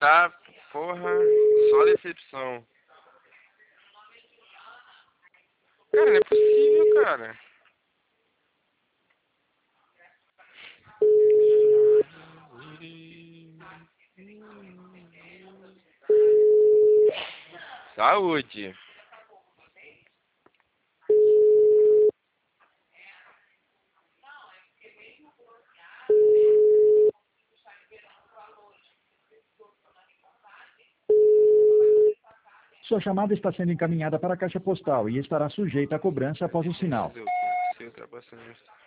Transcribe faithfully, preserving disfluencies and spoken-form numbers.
Tá, porra, só decepção. Cara, não é possível, cara. Saúde. Sua chamada está sendo encaminhada para a caixa postal e estará sujeita a cobrança após o sinal. Você ultrapassando